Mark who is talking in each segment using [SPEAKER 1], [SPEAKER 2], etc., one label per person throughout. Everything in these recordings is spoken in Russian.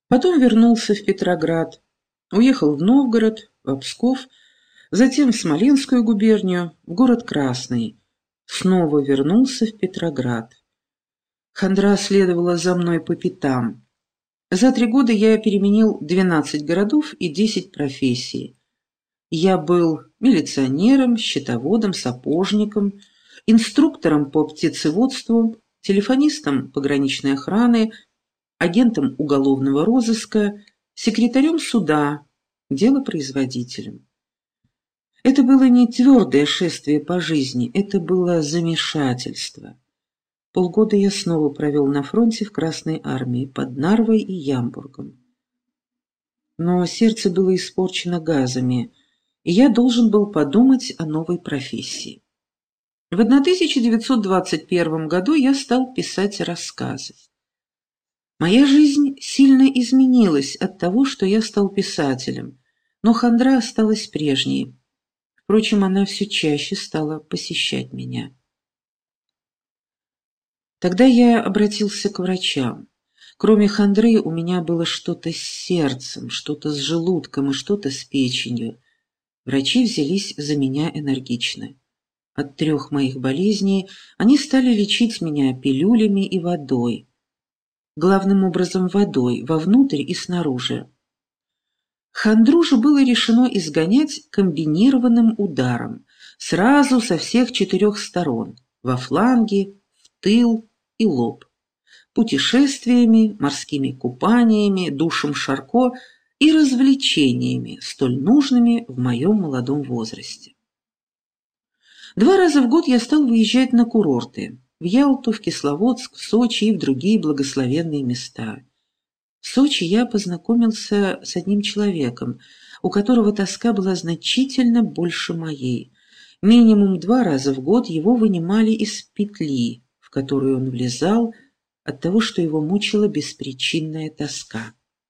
[SPEAKER 1] Потом вернулся в Петроград, уехал в Новгород, в Псков, затем в Смоленскую губернию, в город Красный. Снова вернулся в Петроград. Хандра следовала за мной по пятам. За 3 года я переменил 12 городов и 10 профессий. Я был милиционером, счетоводом, сапожником, инструктором по птицеводству, телефонистом пограничной охраны, агентом уголовного розыска, секретарем суда, делопроизводителем. Это было не твердое шествие по жизни, это было замешательство. Полгода я снова провел на фронте в Красной армии под Нарвой и Ямбургом. Но сердце было испорчено газами, и я должен был подумать о новой профессии. В 1921 году я стал писать рассказы. Моя жизнь сильно изменилась от того, что я стал писателем, но хандра осталась прежней. Впрочем, она все чаще стала посещать меня. Тогда я обратился к врачам. Кроме хандры у меня было что-то с сердцем, что-то с желудком и что-то с печенью. Врачи взялись за меня энергично. От 3 моих болезней они стали лечить меня пилюлями и водой. Главным образом водой, вовнутрь и снаружи. Хандру же было решено изгонять комбинированным ударом, сразу со всех 4 сторон, во фланге, в тыл и лоб, путешествиями, морскими купаниями, душем Шарко и развлечениями, столь нужными в моем молодом возрасте. 2 раза в год я стал выезжать на курорты. В Ялту, в Кисловодск, в Сочи и в другие благословенные места. В Сочи я познакомился с одним человеком, у которого тоска была значительно больше моей. Минимум 2 раза в год его вынимали из петли, в которую он влезал, от того, что его мучила беспричинная тоска.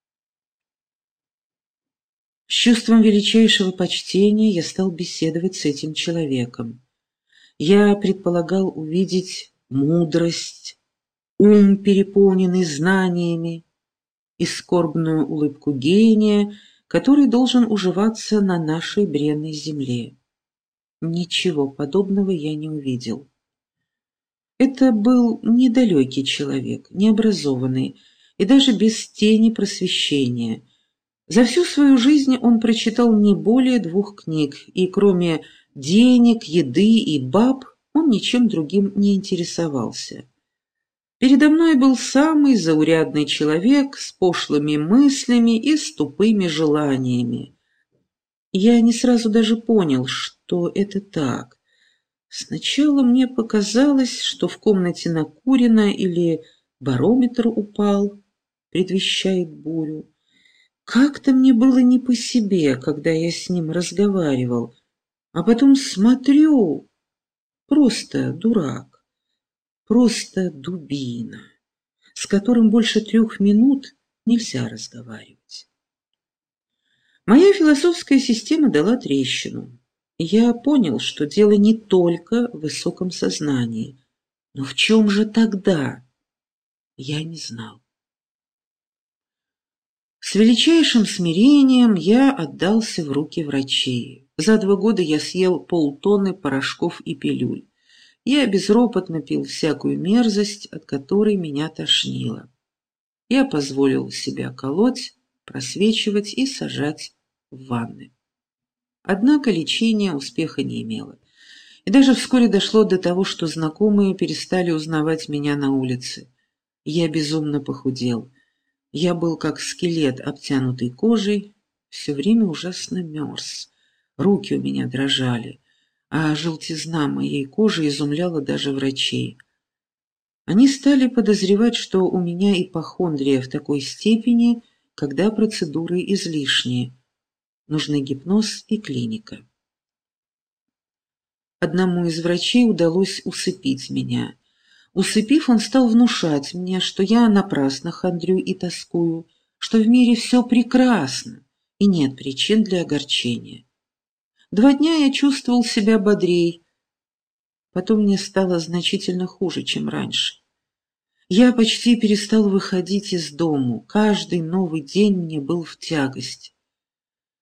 [SPEAKER 1] С чувством величайшего почтения я стал беседовать с этим человеком. Я предполагал увидеть мудрость, ум, переполненный знаниями, и скорбную улыбку гения, который должен уживаться на нашей бренной земле. Ничего подобного я не увидел. Это был недалекий человек, необразованный и даже без тени просвещения. За всю свою жизнь он прочитал не более 2 книг, и кроме денег, еды и баб он ничем другим не интересовался. Передо мной был самый заурядный человек с пошлыми мыслями и с тупыми желаниями. Я не сразу даже понял, что это так. Сначала мне показалось, что в комнате накурено или барометр упал, предвещает бурю. Как-то мне было не по себе, когда я с ним разговаривал, а потом смотрю, просто дурак, просто дубина, с которым больше 3 минут нельзя разговаривать. Моя философская система дала трещину. Я понял, что дело не только в высоком сознании. Но в чем же тогда? Я не знал. С величайшим смирением я отдался в руки врачей. За 2 года я съел полтонны порошков и пилюль. Я безропотно пил всякую мерзость, от которой меня тошнило. Я позволил себя колоть, просвечивать и сажать в ванны. Однако лечение успеха не имело. И даже вскоре дошло до того, что знакомые перестали узнавать меня на улице. Я безумно похудел. Я был как скелет, обтянутый кожей, все время ужасно мерз. Руки у меня дрожали, а желтизна моей кожи изумляла даже врачей. Они стали подозревать, что у меня ипохондрия в такой степени, когда процедуры излишние. Нужны гипноз и клиника. Одному из врачей удалось усыпить меня. Усыпив, он стал внушать мне, что я напрасно хандрю и тоскую, что в мире все прекрасно и нет причин для огорчения. 2 дня я чувствовал себя бодрей, потом мне стало значительно хуже, чем раньше. Я почти перестал выходить из дому, каждый новый день мне был в тягость.